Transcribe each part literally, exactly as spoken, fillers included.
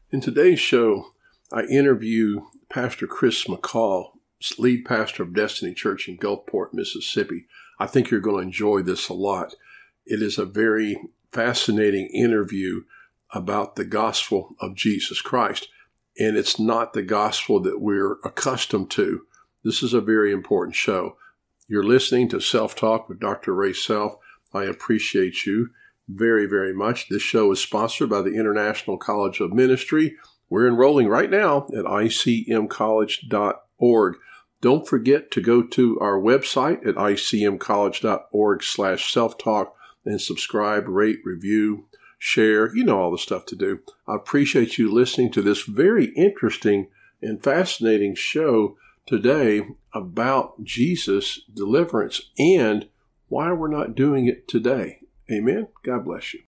In today's show, I interview Pastor Chris McCall, lead pastor of Destiny Church in Gulfport, Mississippi. I think you're going to enjoy this a lot. It is a very fascinating interview about the gospel of Jesus Christ. And it's not the gospel that we're accustomed to. This is a very important show. You're listening to Self Talk with Doctor Ray Self. I appreciate you very, very much. This show is sponsored by the International College of Ministry. We're enrolling right now at I C M college dot org. Don't forget to go to our website at I C M college dot org slash self-talk and subscribe, rate, review, share. You know all the stuff to do. I appreciate you listening to this very interesting and fascinating show today about Jesus' deliverance and why we're not doing it today. Amen. God bless you.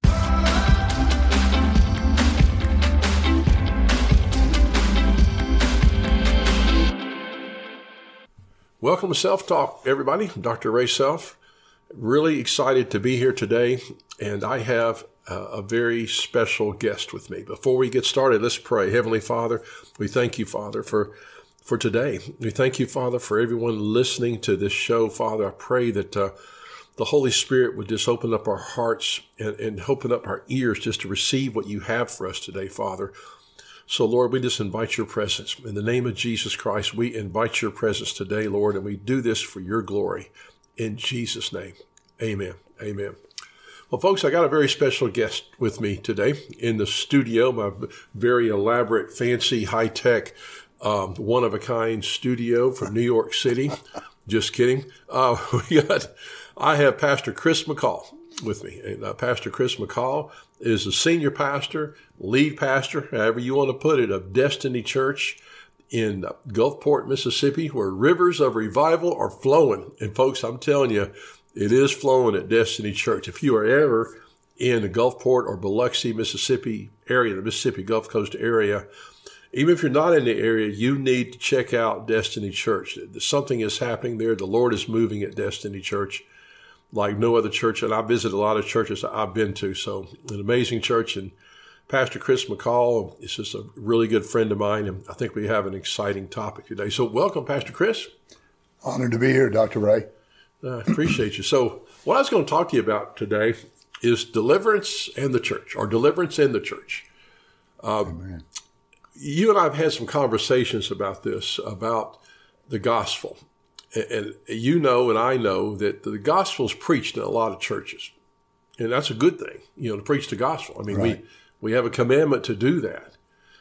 Welcome to Self Talk, everybody. I'm Doctor Ray Self. Really excited to be here today, and I have a, a very special guest with me. Before we get started, let's pray. Heavenly Father, we thank you, Father, for for today. We thank you, Father, for everyone listening to this show. Father, I pray that uh, the Holy Spirit would just open up our hearts and, and open up our ears just to receive what you have for us today, Father. So, Lord, we just invite your presence. In the name of Jesus Christ, we invite your presence today, Lord, and we do this for your glory. In Jesus' name, amen. Amen. Well, folks, I got a very special guest with me today in the studio, my very elaborate, fancy, high-tech, um, one-of-a-kind studio from New York City. Just kidding. Uh, we got... I have Pastor Chris McCall with me. And uh, Pastor Chris McCall is the senior pastor, lead pastor, however you want to put it, of Destiny Church in uh, Gulfport, Mississippi, where rivers of revival are flowing. And folks, I'm telling you, it is flowing at Destiny Church. If you are ever in the Gulfport or Biloxi, Mississippi area, the Mississippi Gulf Coast area, even if you're not in the area, you need to check out Destiny Church. Something is happening there. The Lord is moving at Destiny Church like no other church. And I visit a lot of churches I've been to. So an amazing church. And Pastor Chris McCall is just a really good friend of mine. And I think we have an exciting topic today. So welcome, Pastor Chris. Honored to be here, Doctor Ray. I appreciate you. So what I was going to talk to you about today is deliverance and the church, or deliverance in the church. Um, Amen. You and I have had some conversations about this, about the gospel. And you know and I know that the gospel is preached in a lot of churches. And that's a good thing, you know, to preach the gospel. I mean, right. we, we have a commandment to do that.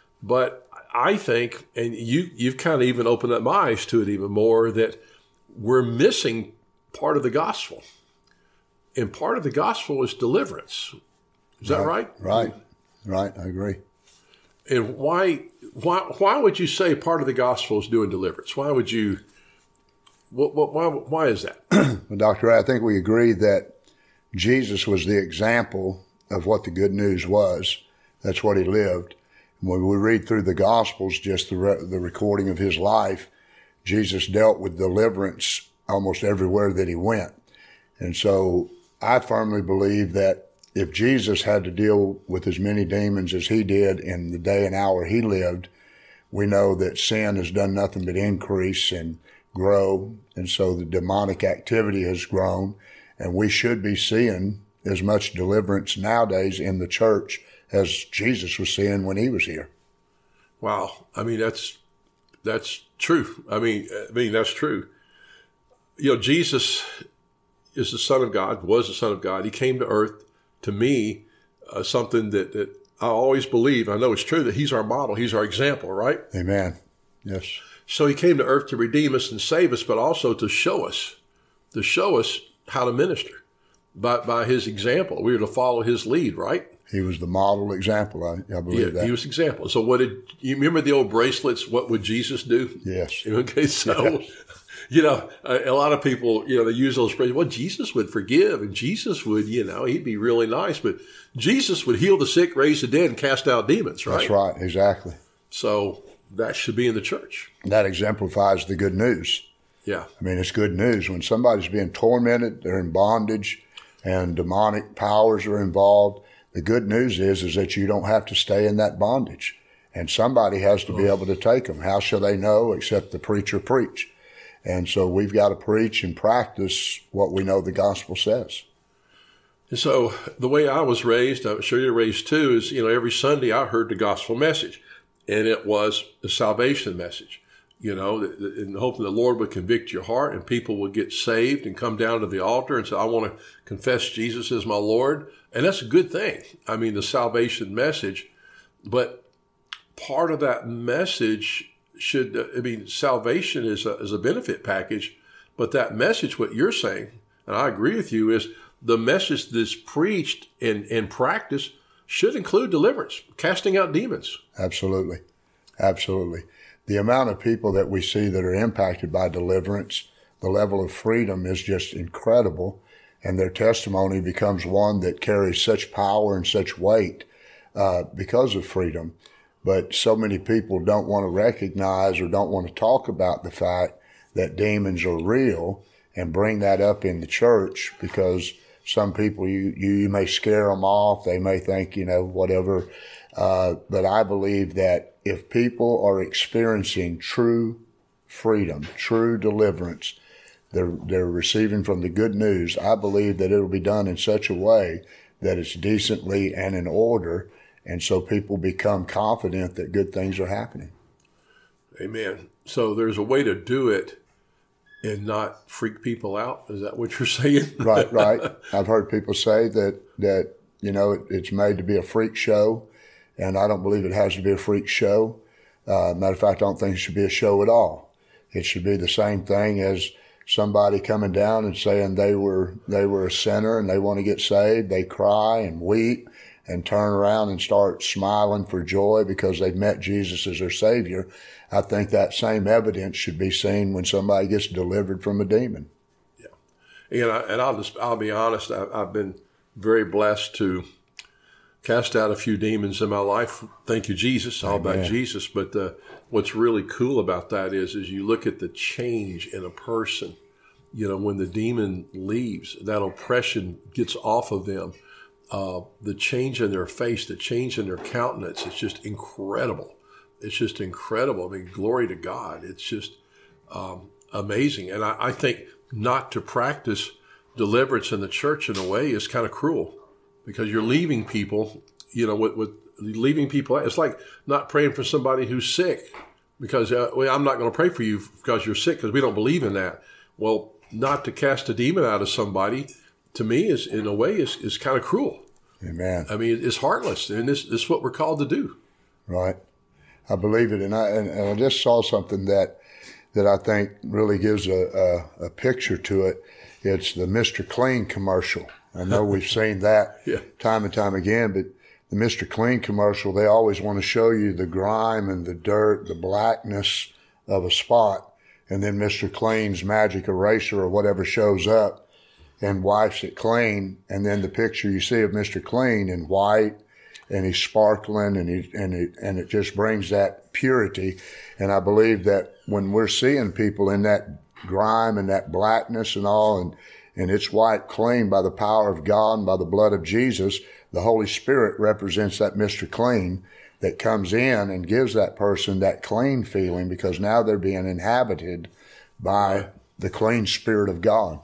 But I think, and you, you've kind of even opened up my eyes to it even more, that we're missing part of the gospel. And part of the gospel is deliverance. Is that right? Right, right. I agree. And why, why, why would you say part of the gospel is doing deliverance? Why would you... What, what, why, why is that? Well, Doctor Ray, I think we agree that Jesus was the example of what the good news was. That's what he lived. When we read through the Gospels, just the, re- the recording of his life, Jesus dealt with deliverance almost everywhere that he went. And so I firmly believe that if Jesus had to deal with as many demons as he did in the day and hour he lived, we know that sin has done nothing but increase and grow, and so the demonic activity has grown, and we should be seeing as much deliverance nowadays in the church as Jesus was seeing when he was here. Wow. I mean, that's that's true. I mean, I mean that's true. You know, Jesus is the Son of God, was the Son of God. He came to earth. To me, uh, something that, that I always believe, I know it's true, that he's our model, he's our example, right? Amen. Yes. So he came to earth to redeem us and save us, but also to show us, to show us how to minister by, by his example. We were to follow his lead, right? He was the model example. I, I believe yeah, that. He was example. So what did, you remember the old bracelets? What would Jesus do? Yes. Okay. So, yes. you know, a, a lot of people, you know, they use those phrases. Well, Jesus would forgive and Jesus would, you know, he'd be really nice, but Jesus would heal the sick, raise the dead, and cast out demons, right? That's right. Exactly. So that should be in the church. That exemplifies the good news. Yeah. I mean, it's good news. When somebody's being tormented, they're in bondage, and demonic powers are involved, The good news is, is that you don't have to stay in that bondage. And somebody has to be able to take them. How shall they know except the preacher preach? And so we've got to preach and practice what we know the gospel says. And so the way I was raised, I'm sure you're raised too, is, you know, every Sunday I heard the gospel message, and it was the salvation message, you know, and hoping the Lord would convict your heart and people would get saved and come down to the altar and say, I want to confess Jesus as my Lord. And that's a good thing. I mean, the salvation message, but part of that message should, I mean, salvation is a, is a benefit package, but that message, what you're saying, and I agree with you, is the message that's preached and, and practiced should include deliverance, casting out demons. Absolutely. Absolutely. The amount of people that we see that are impacted by deliverance, the level of freedom is just incredible, and their testimony becomes one that carries such power and such weight uh, because of freedom. But so many people don't want to recognize or don't want to talk about the fact that demons are real and bring that up in the church, because some people, you, you may scare them off. They may think, you know, whatever. Uh, but I believe that if people are experiencing true freedom, true deliverance, they're, they're receiving from the good news, I believe that it'll be done in such a way that it's decently and in order. And so people become confident that good things are happening. Amen. So there's a way to do it and not freak people out. Is that what you're saying? Right, right. I've heard people say that, that you know, it, it's made to be a freak show, and I don't believe it has to be a freak show. Uh, matter of fact, I don't think it should be a show at all. It should be the same thing as somebody coming down and saying they were they were a sinner and they want to get saved. They cry and weep and turn around and start smiling for joy because they've met Jesus as their Savior. I think that same evidence should be seen when somebody gets delivered from a demon. Yeah, and, I, and I'll just I'll be honest. I, I've been very blessed to cast out a few demons in my life. Thank you, Jesus. All Amen. About Jesus. But uh, what's really cool about that is, is you look at the change in a person. You know, when the demon leaves, that oppression gets off of them. Uh, the change in their face, the change in their countenance, it's just incredible. It's just incredible. I mean, glory to God. It's just um, amazing. And I, I think not to practice deliverance in the church in a way is kind of cruel, because you're leaving people, you know, with, with leaving people. It's like not praying for somebody who's sick because, uh, well, I'm not going to pray for you because you're sick, because we don't believe in that. Well, not to cast a demon out of somebody, to me, is in a way is, is kind of cruel. Amen. I mean, it's heartless, and this, this is what we're called to do. Right. I believe it. And I, and, and I just saw something that, that I think really gives a, a, a picture to it. It's the Mister Clean commercial. I know we've seen that yeah. time and time again, but the Mister Clean commercial, they always want to show you the grime and the dirt, the blackness of a spot. And then Mister Clean's magic eraser or whatever shows up and wipes it clean. And then the picture you see of Mister Clean in white, and he's sparkling, and he, and it, and it just brings that purity. And I believe that when we're seeing people in that grime and that blackness and all, and, and it's wiped clean by the power of God and by the blood of Jesus, the Holy Spirit represents that Mister Clean that comes in and gives that person that clean feeling, because now they're being inhabited by the clean Spirit of God.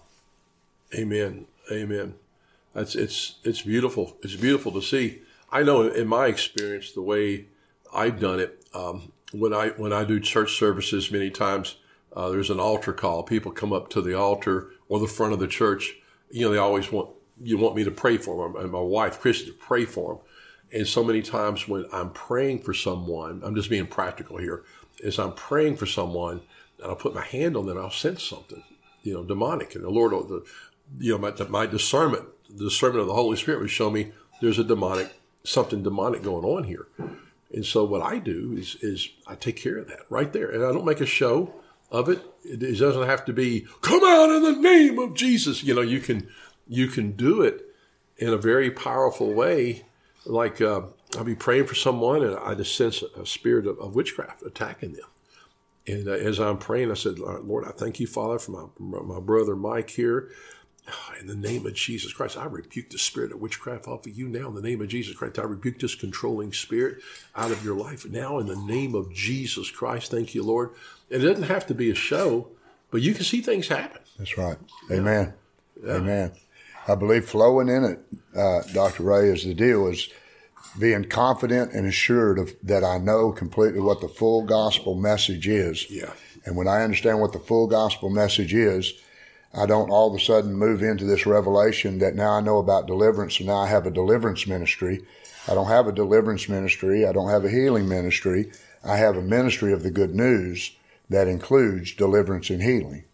Amen. Amen. That's, it's, it's beautiful. It's beautiful to see. I know in my experience, the way I've done it, um, when I, when I do church services, many times, uh, there's an altar call. People come up to the altar or the front of the church. You know, they always want, you want me to pray for them, and my wife, Christy, to pray for them. And so many times when I'm praying for someone, I'm just being practical here, is I'm praying for someone and I'll put my hand on them, I'll sense something, you know, demonic. And the Lord, the, you know, my, my discernment, the discernment of the Holy Spirit would show me there's a demonic, something demonic going on here. And so what I do is, is I take care of that right there. And I don't make a show of it. It, it doesn't have to be, come out in the name of Jesus. You know, you can, you can do it in a very powerful way. Like, uh, I'll be praying for someone and I just sense a spirit of, of witchcraft attacking them. And uh, as I'm praying, I said, Lord, I thank you, Father, for my, my brother Mike here. In the name of Jesus Christ, I rebuke the spirit of witchcraft off of you now. In the name of Jesus Christ, I rebuke this controlling spirit out of your life now. In the name of Jesus Christ, thank you, Lord. And it doesn't have to be a show, but you can see things happen. That's right. Amen. Yeah. Amen. I believe flowing in it, uh, Doctor Ray, is the deal is being confident and assured of that I know completely what the full gospel message is. Yeah. And when I understand what the full gospel message is, I don't all of a sudden move into this revelation that now I know about deliverance and now I have a deliverance ministry. I don't have a deliverance ministry. I don't have a healing ministry. I have a ministry of the good news that includes deliverance and healing.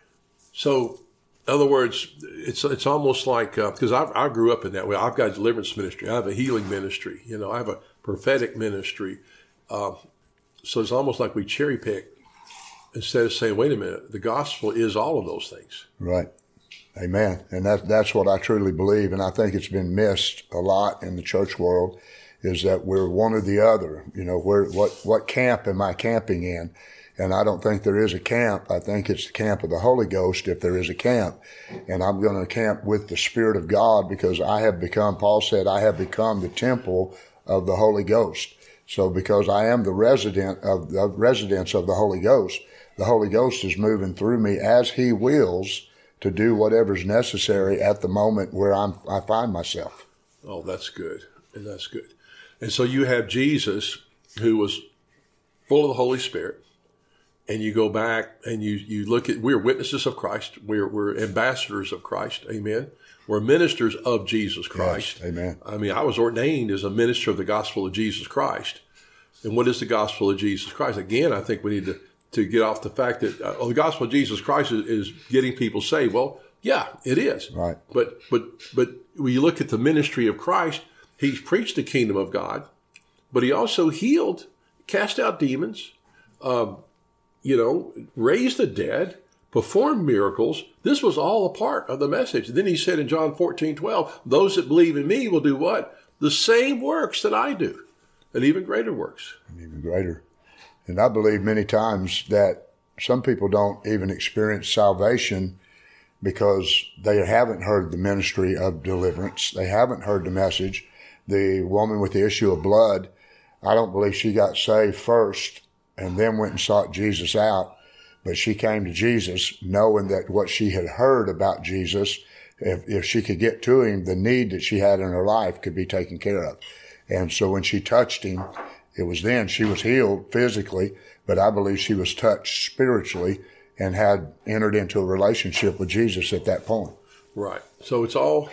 So, in other words, it's it's almost like, because uh, I, I grew up in that way. I've got a deliverance ministry. I have a healing ministry. You know, I have a prophetic ministry. Uh, so it's almost like we cherry pick instead of saying, wait a minute, the gospel is all of those things. Right. Amen. And that, that's what I truly believe. And I think it's been missed a lot in the church world is that we're one or the other. You know, where, what, what camp am I camping in? And I don't think there is a camp. I think it's the camp of the Holy Ghost if there is a camp. And I'm going to camp with the Spirit of God because I have become, Paul said, I have become the temple of the Holy Ghost. So because I am the resident of the residence of the Holy Ghost, the Holy Ghost is moving through me as he wills to do whatever's necessary at the moment where I'm, I find myself. Oh, that's good. And that's good. And so you have Jesus who was full of the Holy Spirit. And you go back and you, you look at, we're witnesses of Christ. We're, we're ambassadors of Christ. Amen. We're ministers of Jesus Christ. Yes, amen. I mean, I was ordained as a minister of the gospel of Jesus Christ. And what is the gospel of Jesus Christ? Again, I think we need to, to get off the fact that uh, oh, the gospel of Jesus Christ is, is getting people saved. Well, yeah, it is. Right. But, but, but when you look at the ministry of Christ, he's preached the kingdom of God, but he also healed, cast out demons, um, you know, raised the dead, performed miracles. This was all a part of the message. And then he said in John fourteen twelve, those that believe in me will do what? The same works that I do, and even greater works. And even greater. And I believe many times that some people don't even experience salvation because they haven't heard the ministry of deliverance. They haven't heard the message. The woman with the issue of blood, I don't believe she got saved first and then went and sought Jesus out. But she came to Jesus knowing that what she had heard about Jesus, if, if she could get to him, the need that she had in her life could be taken care of. And so when she touched him, it was then she was healed physically, but I believe she was touched spiritually and had entered into a relationship with Jesus at that point. Right. So it's all,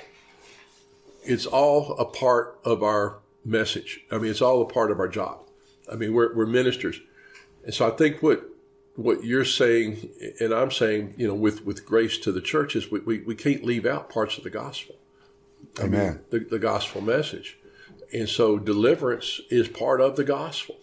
it's all a part of our message. I mean, it's all a part of our job. I mean, we're, we're ministers. And so I think what what you're saying and I'm saying, you know, with, with grace to the churches, we, we, we can't leave out parts of the gospel. I Amen. mean, the, the gospel message. And so deliverance is part of the gospel.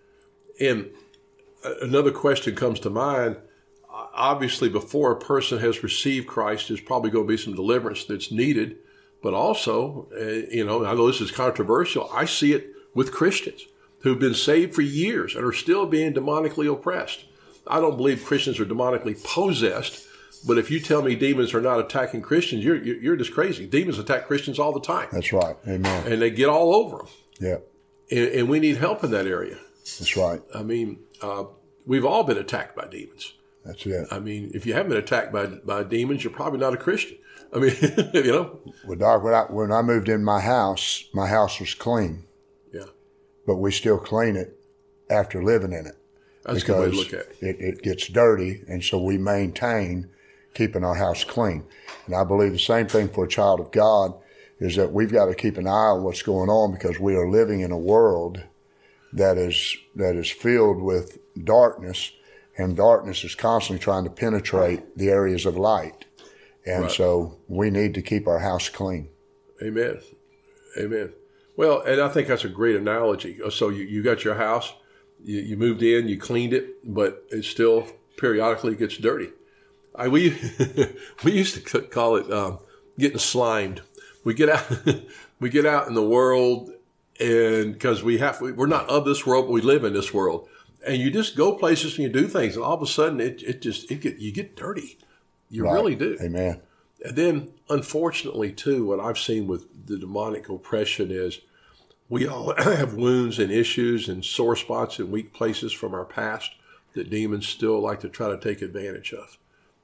And another question comes to mind. Obviously, before a person has received Christ, there's probably going to be some deliverance that's needed. But also, uh, you know, I know this is controversial. I see it with Christians who've been saved for years and are still being demonically oppressed. I don't believe Christians are demonically possessed, but if you tell me demons are not attacking Christians, you're you're just crazy. Demons attack Christians all the time. That's right. Amen. And they get all over them. Yeah. And, and we need help in that area. That's right. I mean, uh, we've all been attacked by demons. That's it. I mean, if you haven't been attacked by by demons, you're probably not a Christian. I mean, you know. Well, Doc, when I, when I moved in my house, my house was clean. Yeah. But we still clean it after living in it. That's a good way to look at it. it. It gets dirty, and so we maintain keeping our house clean. And I believe the same thing for a child of God is that we've got to keep an eye on what's going on because we are living in a world that is that is filled with darkness, and darkness is constantly trying to penetrate the areas of light. And right. so we need to keep our house clean. Amen. Amen. Well, and I think that's a great analogy. So you, you got your house, you, you moved in, you cleaned it, but it still periodically gets dirty. I, we we used to call it um, getting slimed. We get out we get out in the world, and because we have we're not of this world, but we live in this world. And you just go places and you do things, and all of a sudden it it just it get you get dirty. You right. really do. Amen. And then, unfortunately, too, what I've seen with the demonic oppression is we all have wounds and issues and sore spots and weak places from our past that demons still like to try to take advantage of.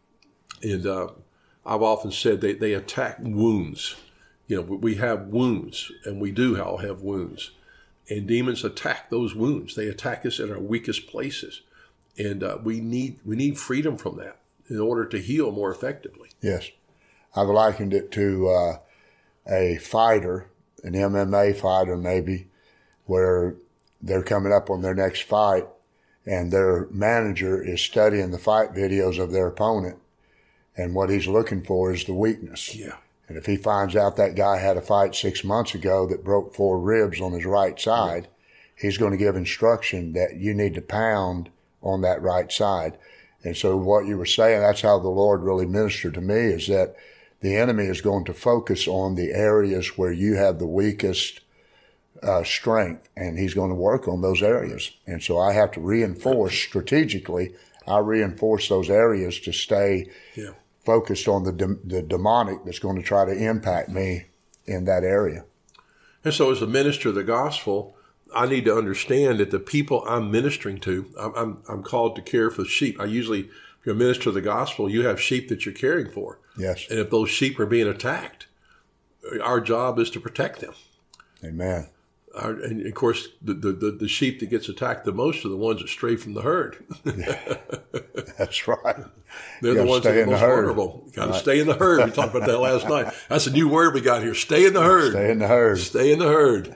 And uh, I've often said they, they attack wounds. You know, we have wounds, and we do all have wounds. And demons attack those wounds. They attack us in our weakest places. And uh, we need we need freedom from that in order to heal more effectively. Yes. I've likened it to uh, a fighter, an M M A fighter maybe, where they're coming up on their next fight, and their manager is studying the fight videos of their opponent, and what he's looking for is the weakness. Yeah. And if he finds out that guy had a fight six months ago that broke four ribs on his right side, yeah. he's going to give instruction that you need to pound on that right side. And so what you were saying, that's how the Lord really ministered to me, is that the enemy is going to focus on the areas where you have the weakest uh, strength, and he's going to work on those areas. And so I have to reinforce strategically, I reinforce those areas to stay yeah. focused on the de- the demonic that's going to try to impact me in that area. And so as a minister of the gospel, I need to understand that the people I'm ministering to, I'm, I'm, I'm called to care for sheep. I usually, if you're a minister of the gospel, you have sheep that you're caring for. Yes. And if those sheep are being attacked, our job is to protect them. Amen. Our, and of course, the, the, the sheep that gets attacked the most are the ones that stray from the herd. Yeah. That's right. They're the ones that are most vulnerable. You got to right. stay in the herd. We talked about that last night. That's a new word we got here. Stay in the herd. Stay in the herd. Stay in the herd.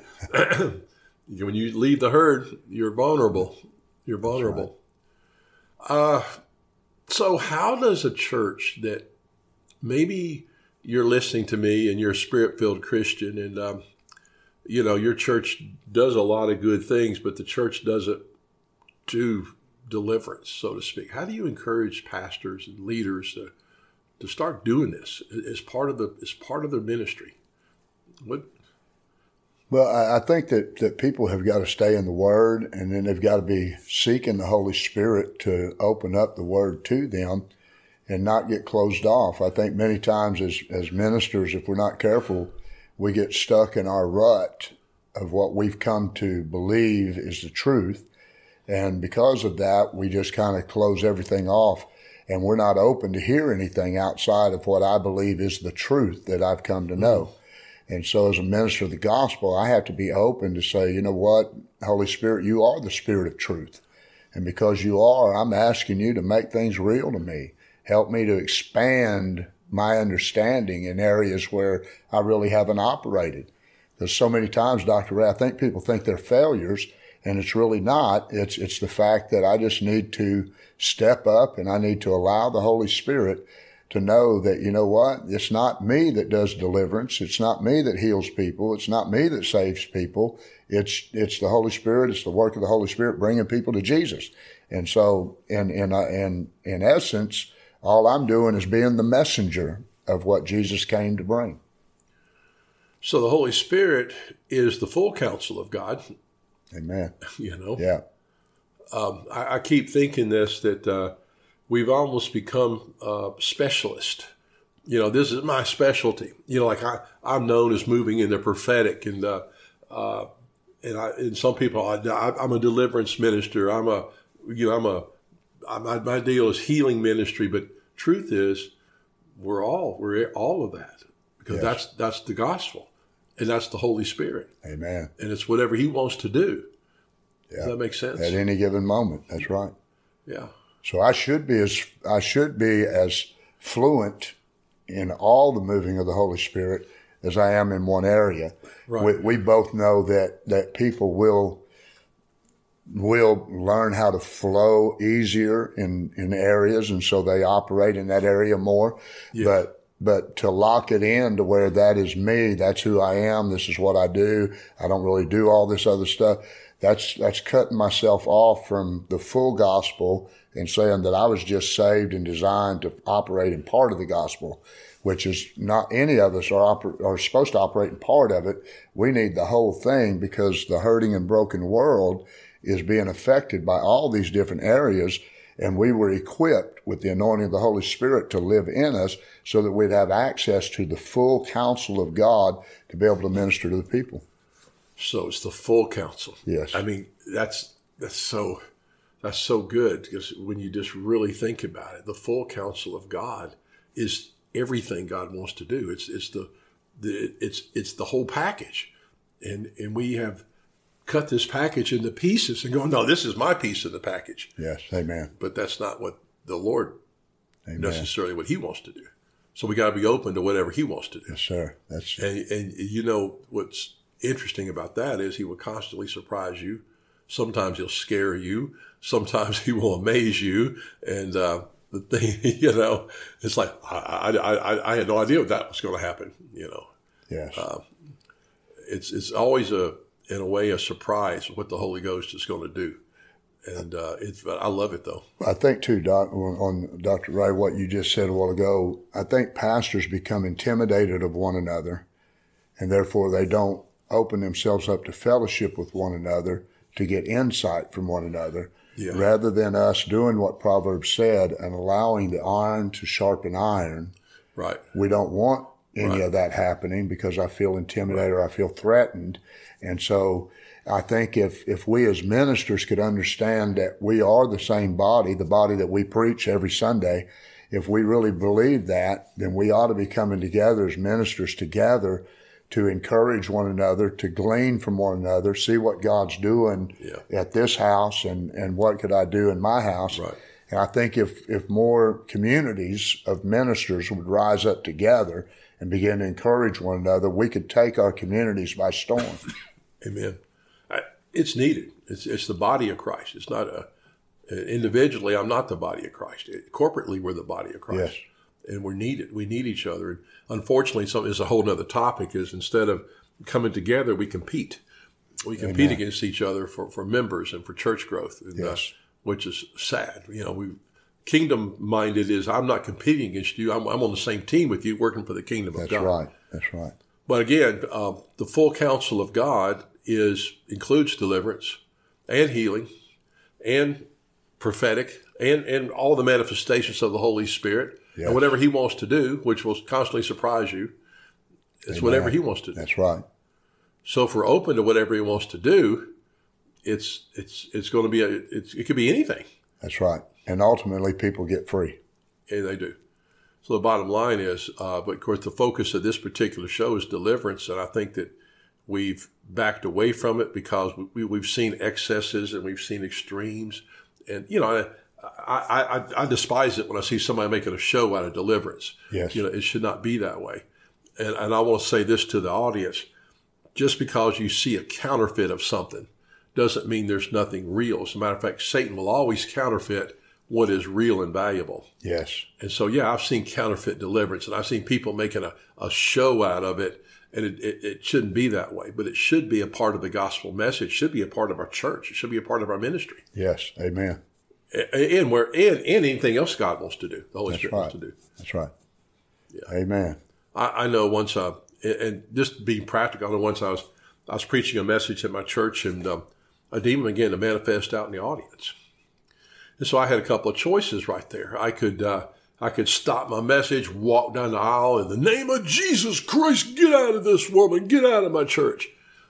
When you leave the herd, you're vulnerable. You're vulnerable. Right. Uh, so how does a church that maybe you're listening to me and you're a spirit-filled Christian and, um, you know, your church does a lot of good things, but the church doesn't do deliverance, so to speak. How do you encourage pastors and leaders to to start doing this as part of the as part of their ministry? What? Well, I think that, that people have got to stay in the Word, and then they've got to be seeking the Holy Spirit to open up the Word to them and not get closed off. I think many times as, as ministers, if we're not careful, we get stuck in our rut of what we've come to believe is the truth. And because of that, we just kind of close everything off, and we're not open to hear anything outside of what I believe is the truth that I've come to know. And so as a minister of the gospel, I have to be open to say, you know what, Holy Spirit, you are the Spirit of truth. And because you are, I'm asking you to make things real to me. Help me to expand my understanding in areas where I really haven't operated. Because so many times, Doctor Ray, I think people think they're failures, and it's really not. It's, it's the fact that I just need to step up, and I need to allow the Holy Spirit to know that, you know what, it's not me that does deliverance. It's not me that heals people. It's not me that saves people. It's it's the Holy Spirit. It's the work of the Holy Spirit bringing people to Jesus. And so, in in uh, in in essence, all I'm doing is being the messenger of what Jesus came to bring. So the Holy Spirit is the full counsel of God. Amen. You know? Yeah. Um, I, I keep thinking this, that uh, we've almost become uh, specialists. You know, this is my specialty. You know, like I, I'm known as moving in the prophetic, and uh, uh, and, I, and some people, I, I'm a deliverance minister. I'm a, you know, I'm a, I, my, my deal is healing ministry. But truth is, we're all we're all of that, because yes. that's that's the gospel, and that's the Holy Spirit. Amen. And it's whatever He wants to do. Yeah. Does that make sense? At any given moment. That's right. Yeah. So I should be as I should be as fluent in all the moving of the Holy Spirit as I am in one area. Right. We, we both know that that people will will learn how to flow easier in, in areas, and so they operate in that area more. Yeah. But but to lock it in to where that is me, that's who I am, this is what I do, I don't really do all this other stuff. That's that's cutting myself off from the full gospel and saying that I was just saved and designed to operate in part of the gospel, which is not any of us are oper- are supposed to operate in part of it. We need the whole thing, because the hurting and broken world is being affected by all these different areas. And we were equipped with the anointing of the Holy Spirit to live in us so that we'd have access to the full counsel of God to be able to minister to the people. So it's the full counsel. Yes. I mean, that's that's so that's so good, because when you just really think about it, the full counsel of God is everything God wants to do. It's it's the, the it's it's the whole package. And and we have cut this package into pieces and go, no, this is my piece of the package. Yes, amen. But that's not what the Lord, Amen. necessarily what he wants to do. So we got to be open to whatever he wants to do. Yes, sir. That's And, and you know, what's interesting about that is he will constantly surprise you. Sometimes he'll scare you. Sometimes he will amaze you. And uh, the thing, you know, it's like, I, I, I, I had no idea that was going to happen, you know. yes. Uh, it's it's always a, in a way, a surprise what the Holy Ghost is going to do. And uh, it's, I love it, though. I think, too, Doc, on Doctor Ray, what you just said a while ago, I think pastors become intimidated of one another, and therefore they don't open themselves up to fellowship with one another to get insight from one another, Yeah. rather than us doing what Proverbs said and allowing the iron to sharpen iron. Right. We don't want any Right. of that happening because I feel intimidated or I feel threatened. And so I think if, if we as ministers could understand that we are the same body, the body that we preach every Sunday, if we really believe that, then we ought to be coming together as ministers together to encourage one another, to glean from one another, see what God's doing Yeah. at this house and, and what could I do in my house. Right. And I think if, if more communities of ministers would rise up together and begin to encourage one another, we could take our communities by storm. Amen. I, it's needed. It's it's the body of Christ. It's not a, individually, I'm not the body of Christ. It, corporately, we're the body of Christ. Yes. And we're needed. We need each other. And unfortunately, something is a whole other topic, is instead of coming together, we compete. We compete Amen. against each other for, for members and for church growth, and, Yes. uh, which is sad. You know, we kingdom-minded is, I'm not competing against you. I'm, I'm on the same team with you, working for the kingdom of That's God. right. That's right. But again, uh, the full counsel of God is includes deliverance and healing and prophetic and, and all the manifestations of the Holy Spirit. Yes. And whatever he wants to do, which will constantly surprise you, it's Amen. whatever he wants to do. That's right. So if we're open to whatever he wants to do, it's it's it's going to be a it's, it could be anything, That's right. And ultimately, people get free. and they do. So the bottom line is, uh, but of course, the focus of this particular show is deliverance, and I think that we've backed away from it because we, we've seen excesses and we've seen extremes, and you know, I, I, I, I despise it when I see somebody making a show out of deliverance. Yes. You know, it should not be that way. And, and I want to say this to the audience: just because you see a counterfeit of something doesn't mean there's nothing real. As a matter of fact, Satan will always counterfeit what is real and valuable. Yes. And so, yeah, I've seen counterfeit deliverance, and I've seen people making a, a show out of it, and it, it, it shouldn't be that way. But it should be a part of the gospel message. It should be a part of our church. It should be a part of our ministry. Yes. Amen. And, and where and, and anything else God wants to do, the Holy That's Spirit right. wants to do. That's right. Yeah. Amen. I, I know once, uh, and- and just being practical, I know once I was I was preaching a message at my church, and um, a demon began to manifest out in the audience. And so I had a couple of choices right there. I could uh, I could stop my message, walk down the aisle, in the name of Jesus Christ, get out of this woman, get out of my church.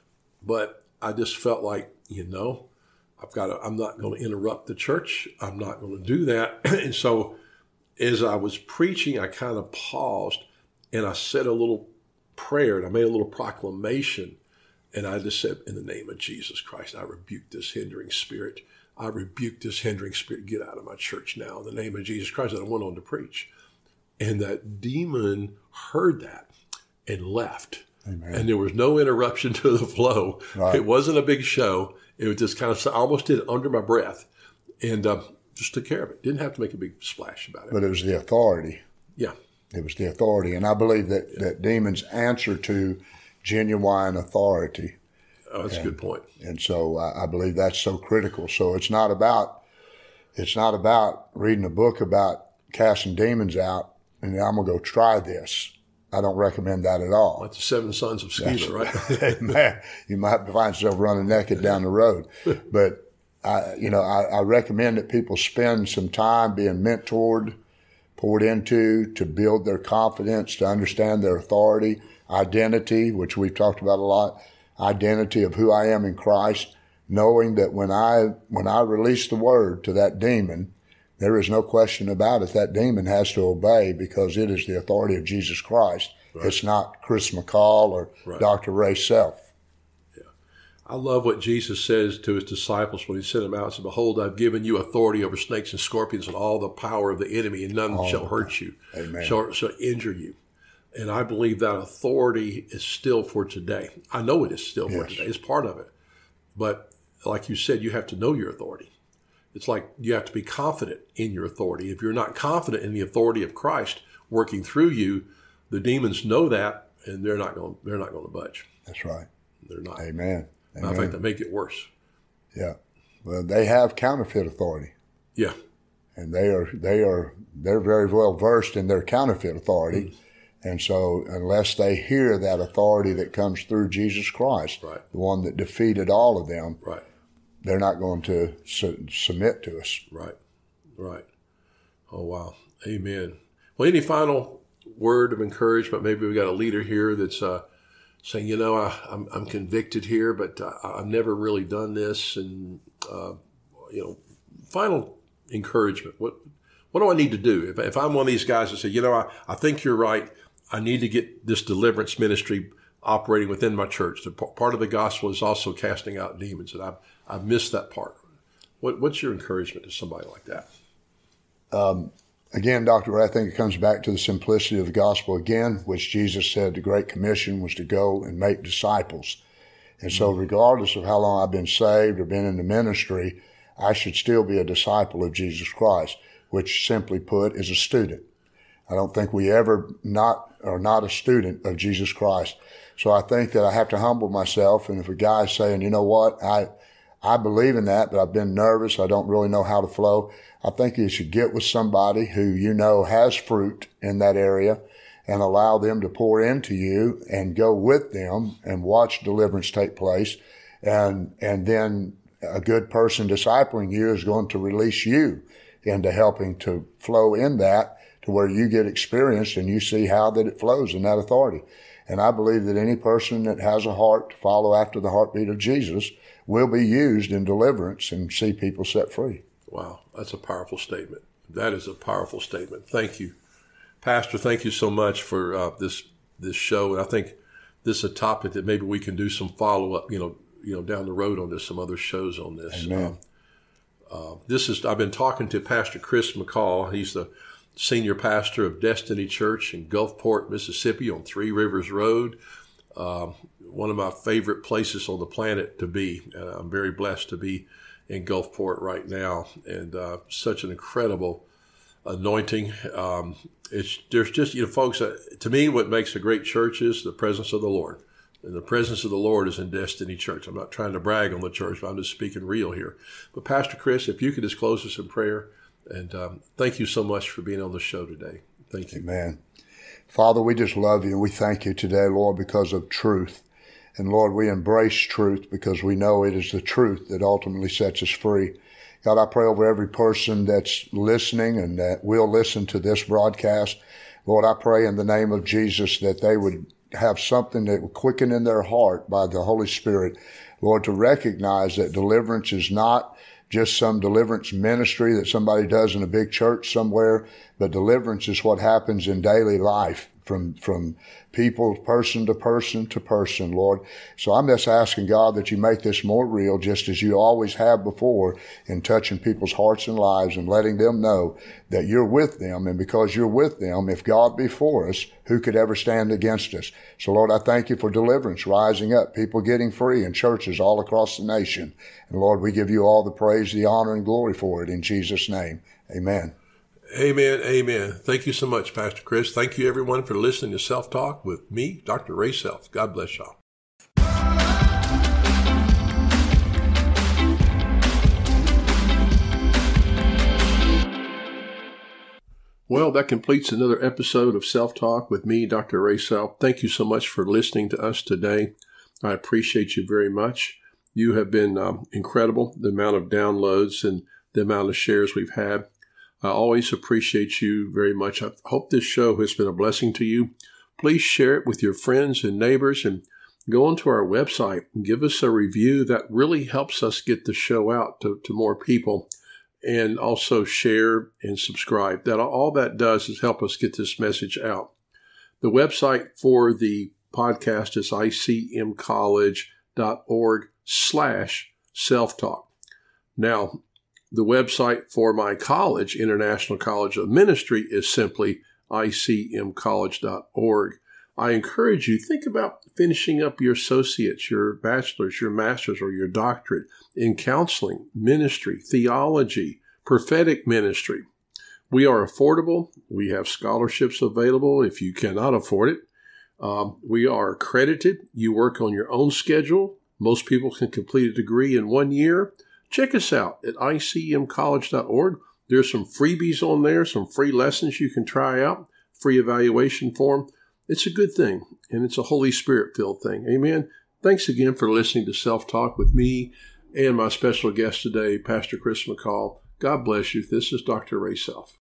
But I just felt like, you know, I've got to, I'm not going to interrupt the church. I'm not going to do that. And so as I was preaching, I kind of paused and I said a little prayer, and I made a little proclamation. And I just said, in the name of Jesus Christ, I rebuke this hindering spirit. I rebuke this hindering spirit. Get out of my church now in the name of Jesus Christ. And I went on to preach. And that demon heard that and left. Amen. And there was no interruption to the flow. Right. It wasn't a big show. It was just kind of, I almost did it under my breath, and uh, just took care of it. Didn't have to make a big splash about it. But it was the authority. Yeah. It was the authority. And I believe that, yeah. that demons answer to genuine authority. Oh, that's and, a good point. And so I, I believe that's so critical. So it's not about, it's not about reading a book about casting demons out and I'm going to go try this. I don't recommend that at all. Like the seven sons of Sceva, right? Man, you might find yourself running naked down the road. But I, you know, I, I recommend that people spend some time being mentored, poured into, to build their confidence, to understand their authority, identity, which we've talked about a lot, identity of who I am in Christ, knowing that when I, when I release the word to that demon, there is no question about it. That demon has to obey because it is the authority of Jesus Christ. Right. It's not Chris McCall or right. Doctor Ray Self. I love what Jesus says to his disciples when he sent them out. He said, behold, I've given you authority over snakes and scorpions and all the power of the enemy, and none oh, shall hurt you, Amen. Shall, shall injure you. And I believe that authority is still for today. I know it is still yes. for today. It's part of it. But like you said, you have to know your authority. It's like you have to be confident in your authority. If you're not confident in the authority of Christ working through you, the demons know that, and they're not going. They're not going to budge. That's right. They're not. Amen. I think they make it worse. Yeah. Well, they have counterfeit authority. Yeah. And they are, they are, they're very well versed in their counterfeit authority. Mm. And so unless they hear that authority that comes through Jesus Christ, right. the one that defeated all of them, right. they're not going to su- submit to us. Right. Right. Oh, wow. Amen. Well, any final word of encouragement? Maybe we got a leader here that's, uh, saying, you know, I, I'm, I'm convicted here, but uh, I've never really done this. And, uh, you know, final encouragement. What what do I need to do? If, if I'm one of these guys that say, you know, I, I think you're right. I need to get this deliverance ministry operating within my church. The p- part of the gospel is also casting out demons, and I've, I've missed that part. What, what's your encouragement to somebody like that? Um, Again, Doctor Ray, I think it comes back to the simplicity of the gospel again, which Jesus said the Great Commission was to go and make disciples. And so regardless of how long I've been saved or been in the ministry, I should still be a disciple of Jesus Christ, which simply put is a student. I don't think we ever not are not a student of Jesus Christ. So I think that I have to humble myself. And if a guy's saying, you know what, I I believe in that, but I've been nervous, I don't really know how to flow, I think you should get with somebody who you know has fruit in that area and allow them to pour into you and go with them and watch deliverance take place. And, and then a good person discipling you is going to release you into helping to flow in that to where you get experienced and you see how that it flows in that authority. And I believe that any person that has a heart to follow after the heartbeat of Jesus will be used in deliverance and see people set free. Wow, that's a powerful statement. That is a powerful statement. Thank you, Pastor. Thank you so much for uh, this this show. And I think this is a topic that maybe we can do some follow up. You know, you know, down the road on this, some other shows on this. Amen. Uh, uh, this is. I've been talking to Pastor Chris McCall. He's the senior pastor of Destiny Church in Gulfport, Mississippi, on Three Rivers Road. Uh, one of my favorite places on the planet to be. And I'm very blessed to be in Gulfport right now, and uh, such an incredible anointing. Um, it's there's just, you know, folks, uh, to me, what makes a great church is the presence of the Lord. And the presence of the Lord is in Destiny Church. I'm not trying to brag on the church, but I'm just speaking real here. But Pastor Chris, if you could just close us in prayer, and um, thank you so much for being on the show today. Thank you. Amen. Father, we just love you, and we thank you today, Lord, because of truth. And Lord, we embrace truth because we know it is the truth that ultimately sets us free. God, I pray over every person that's listening and that will listen to this broadcast. Lord, I pray in the name of Jesus that they would have something that would quicken in their heart by the Holy Spirit, Lord, to recognize that deliverance is not just some deliverance ministry that somebody does in a big church somewhere, but deliverance is what happens in daily life. From, from people, person to person to person, Lord. So I'm just asking, God, that you make this more real, just as you always have before, in touching people's hearts and lives and letting them know that you're with them. And because you're with them, if God be for us, who could ever stand against us? So Lord, I thank you for deliverance rising up, people getting free in churches all across the nation. And Lord, we give you all the praise, the honor, and glory for it in Jesus' name. Amen. Amen. Amen. Thank you so much, Pastor Chris. Thank you, everyone, for listening to Self Talk with me, Doctor Ray Self. God bless y'all. Well, that completes another episode of Self Talk with me, Doctor Ray Self. Thank you so much for listening to us today. I appreciate you very much. You have been um, incredible, the amount of downloads and the amount of shares we've had. I always appreciate you very much. I hope this show has been a blessing to you. Please share it with your friends and neighbors and go onto our website and give us a review. That really helps us get the show out to, to more people. And also share and subscribe. That all that does is help us get this message out. The website for the podcast is icmcollege.org slash self-talk. Now, the website for my college, International College of Ministry, is simply I C M college dot org. I encourage you, think about finishing up your associates, your bachelor's, your master's, or your doctorate in counseling, ministry, theology, prophetic ministry. We are affordable. We have scholarships available if you cannot afford it. Um, we are accredited. You work on your own schedule. Most people can complete a degree in one year. Check us out at I C M college dot org. There's some freebies on there, some free lessons you can try out, free evaluation form. It's a good thing, and it's a Holy Spirit-filled thing. Amen. Thanks again for listening to Self-Talk with me and my special guest today, Pastor Chris McCall. God bless you. This is Doctor Ray Self.